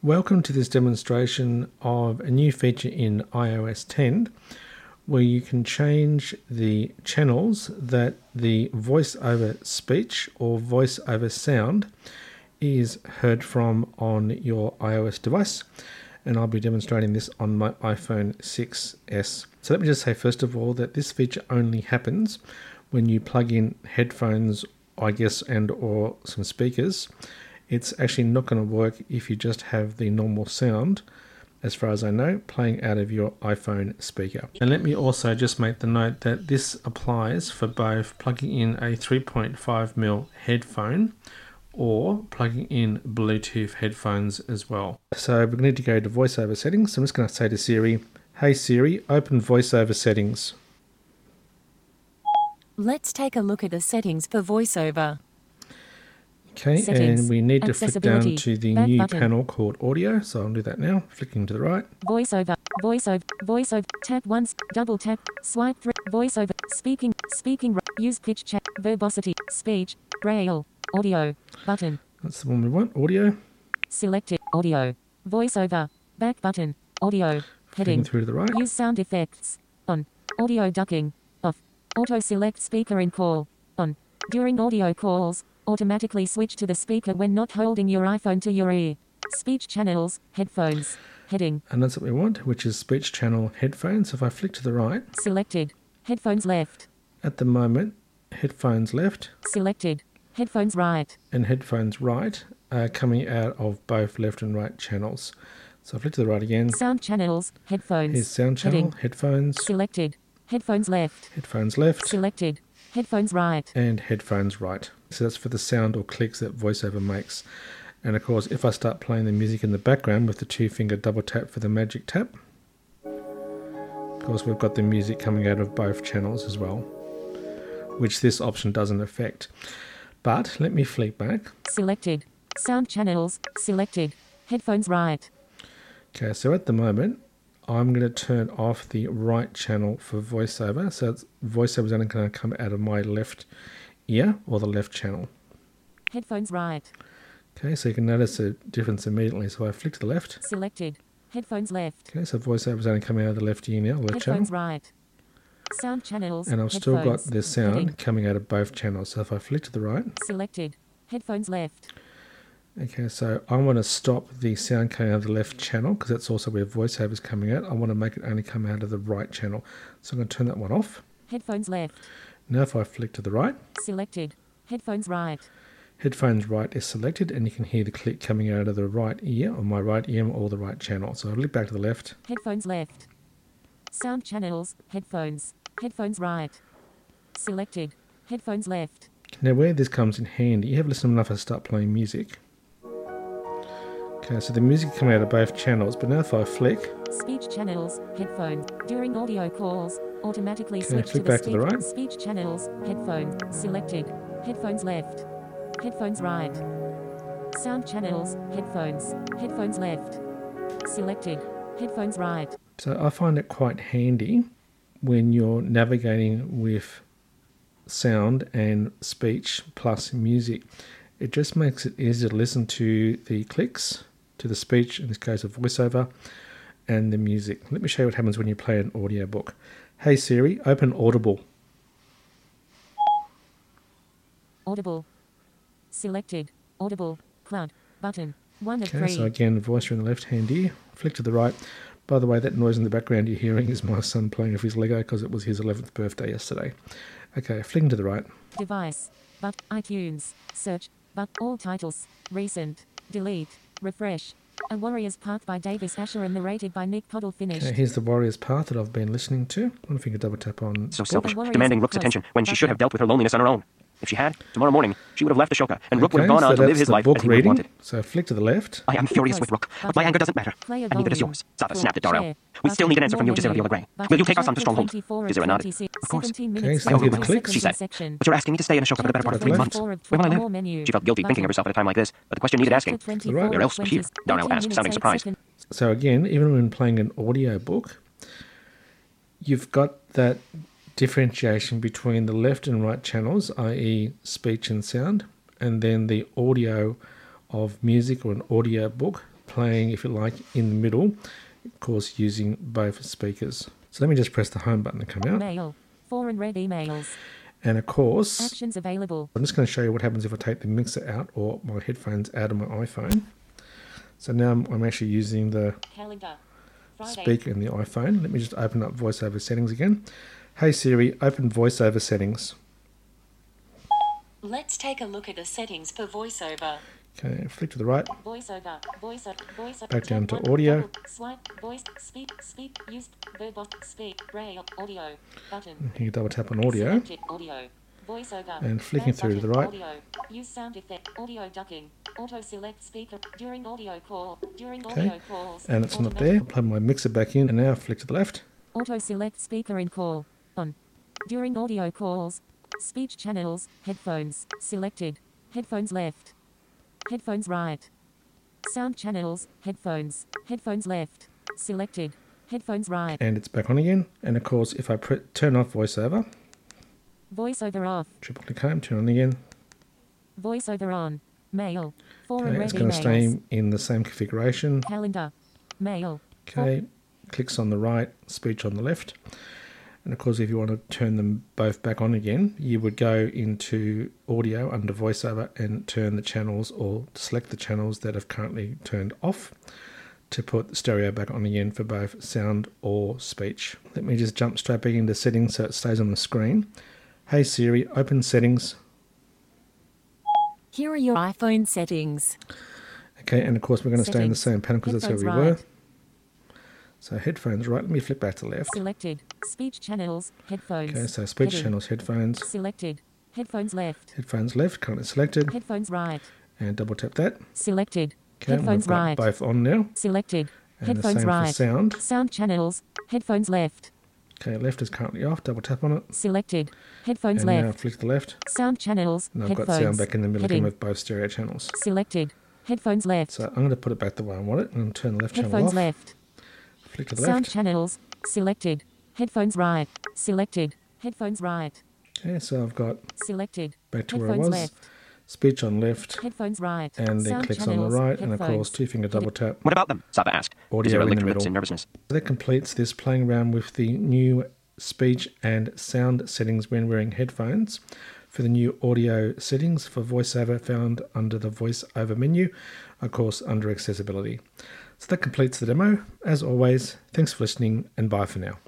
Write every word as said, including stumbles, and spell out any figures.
Welcome to this demonstration of a new feature in i O S ten where you can change the channels that the voice over speech or voice over sound is heard from on your iOS device, and I'll be demonstrating this on my iPhone six S. So let me just say first of all that this feature only happens when you plug in headphones, I guess, and or some speakers. It's actually not going to work if you just have the normal sound, as far as I know, playing out of your iPhone speaker. And let me also just make the note that this applies for both plugging in a three point five millimeter headphone or plugging in Bluetooth headphones as well. So we need to go to VoiceOver settings. So I'm just going to say to Siri, "Hey Siri, open VoiceOver settings." Let's take a look at the settings for VoiceOver. Okay, Settings, and we need to flick down to the back new button. panel called Audio. So I'll do that now, flicking to the right. VoiceOver, VoiceOver, VoiceOver, tap once, double tap, swipe through, VoiceOver, speaking, speaking, use pitch chat, verbosity, speech, braille, audio, button. That's the one we want, Audio. Selected, audio, VoiceOver, back button, audio, Flicking heading, through to the right. use sound effects, on, audio ducking, off, auto select speaker in call, on, during audio calls, automatically switch to the speaker when not holding your iPhone to your ear. Speech channels, headphones, heading. And that's what we want, which is speech channel headphones. If I flick to the right, Selected, headphones left. at the moment, headphones left Selected, headphones right. and headphones right are coming out of both left and right channels. So I flick to the right again. Sound channels, headphones. Here's sound channel, Heading. headphones, Selected, headphones left. headphones left, Selected, headphones right. and headphones right. So that's for the sound or clicks that VoiceOver makes. And of course, if I start playing the music in the background with the two finger double tap for the magic tap, of course we've got the music coming out of both channels as well, which this option doesn't affect. But let me flick back. Selected, sound channels, selected, headphones right. Okay, so at the moment, I'm going to turn off the right channel for VoiceOver. So it's, VoiceOver is only going to come out of my left ear or the left channel. Headphones right. Okay, so you can notice a difference immediately. So I flick to the left. Selected, headphones left. Okay, so VoiceOver is only coming out of the left ear now, left Headphones channel. right. Sound channels, And I've still got headphones, the sound heading. coming out of both channels. So if I flick to the right, Selected, headphones left. okay, so I want to stop the sound coming out of the left channel because that's also where VoiceOver is coming out. I want to make it only come out of the right channel. So I'm going to turn that one off. Headphones left. Now if I flick to the right, Selected, headphones right. headphones right is selected and you can hear the click coming out of the right ear, or my right ear, or the right channel. So I flick back to the left. Headphones left. Sound channels, headphones, headphones right. Selected, headphones left. Now where this comes in handy, you have listened enough to start playing music. Okay, so the music coming out of both channels, but now if I flick, Speech channels, headphone. During audio calls, automatically Okay, switch to flick the back to the speaker. right. Speech channels, headphone. Selected, headphones left. Headphones right. Sound channels, headphones, headphones left. Selected, headphones right. so I find it quite handy when you're navigating with sound and speech plus music. It just makes it easier to listen to the clicks, to the speech, in this case of VoiceOver, and the music. Let me show you what happens when you play an audiobook. Hey Siri, open Audible. Audible. Selected, audible, cloud, button, one of Okay, three. so again, voice in the left hand ear, flick to the right. By the way, that noise in the background you're hearing is my son playing with his Lego because it was his eleventh birthday yesterday. Okay, flicking to the right. Device, but iTunes, search, but all titles, recent, delete, refresh. A Warrior's Path by Davis Asher and narrated by Nick Poddle finished. Okay, here's the Warrior's Path that I've been listening to. One finger double tap on. So book. selfish, Warriors demanding Rook's close. attention when she Button. should have dealt with her loneliness on her own. If she had, tomorrow morning, she would have left Ashoka, and Rook would have Okay, gone so on to live that's his the life book as he would have reading. wanted. So flick to the left. I am furious Close. with Rook, but Button. my anger doesn't matter. Player And neither does volume. yours. Zava Full. snapped at Darrell. Share. We still need an answer from you, More Gisela menu. Viola Gray. Button. Will you take our son to Chapter Stronghold? twenty-four Is there of a nod? twenty-six. Of course. seventeen Okay, minutes, so hear the seventeen clicks. She said, section. but you're asking me to stay in Ashoka for the better part of three Left. months. twenty-four of Where will I more live? menu. She felt guilty thinking Button. of herself at a time like this, but the question needed asking. Chapter twenty-four Where of else but here? twenty. Darnell eighteen asked, minutes, sounding eight surprised. seconds. So again, even when playing an audiobook, you've got that differentiation between the left and right channels, that is speech and sound, and then the audio of music or an audio book playing, if you like, in the middle, of course, using both speakers. So let me just press the home button to come out. Mail. Foreign read emails. And of course, Actions available. I'm just going to show you what happens if I take the mixer out or my headphones out of my iPhone. So now I'm, I'm actually using the Calendar. Friday. speaker in the iPhone. Let me just open up VoiceOver settings again. Hey Siri, open VoiceOver settings. Let's take a look at the settings for VoiceOver. Okay, flick to the right. VoiceOver. VoiceOver. VoiceOver. Back down to Tab one. audio. Double. Swipe. Voice. Speak. Speak. Used. Verbot. Speak. Braille. Audio. Button. You can double tap on audio. Selected. Audio. VoiceOver. And flicking Back through to the button. right. Audio. Use sound effect. Audio ducking. Auto select speaker during audio call. During Okay. audio calls. And it's not automatic- there. I'll plug my mixer back in and now flick to the left. Auto select speaker in call. On. During audio calls. Speech channels. Headphones. Selected. Headphones left. Headphones right. Sound channels. Headphones. Headphones left. Selected. Headphones right. And it's back on again. And of course, if I pre- turn off VoiceOver, VoiceOver off. triple click home, turn on again. VoiceOver on. Mail. Foreign Okay, read it's going to emails. stay in the same configuration. Calendar. Mail. Okay, clicks on the right, speech on the left. And of course, if you want to turn them both back on again, you would go into audio under VoiceOver and turn the channels or select the channels that have currently turned off to put the stereo back on again for both sound or speech. Let me just jump straight back into settings so it stays on the screen. Hey Siri, open settings. Here are your iPhone settings. Okay, and of course we're going to stay in the Settings. same panel because that's where we Headphones were. right. So headphones right, let me flip back to left. Selected. Speech channels. Headphones. Okay, so speech Heading. channels, headphones. Selected. Headphones left. Headphones left, currently selected. Headphones right. And double tap that. Selected. Okay, and Headphones we've got right. both on now. Selected. And the Headphones same right. for sound. Sound channels. Headphones left. Okay, left is currently off, double tap on it. Selected. Headphones And now left. flick to the left. Sound channels. And I've Headphones. got sound back in the middle again Heading. with both stereo channels. Selected. Headphones left. So I'm going to put it back the way I want it and turn the left channel Headphones off. left. Flick to the Sound left. channels. Selected. Headphones right. Selected. Headphones right. Okay, so I've got Selected. back to where I Headphones was. left. Speech on left. Headphones right. And then Sound clicks on the channels. right. And of Headphones. course, two finger double tap. What about them? Saba asked. Audio Zero in licked the her lips middle. in nervousness. That completes this playing around with the new speech and sound settings when wearing headphones for the new audio settings for VoiceOver found under the VoiceOver menu, of course under accessibility. So that completes the demo. As always, thanks for listening and bye for now.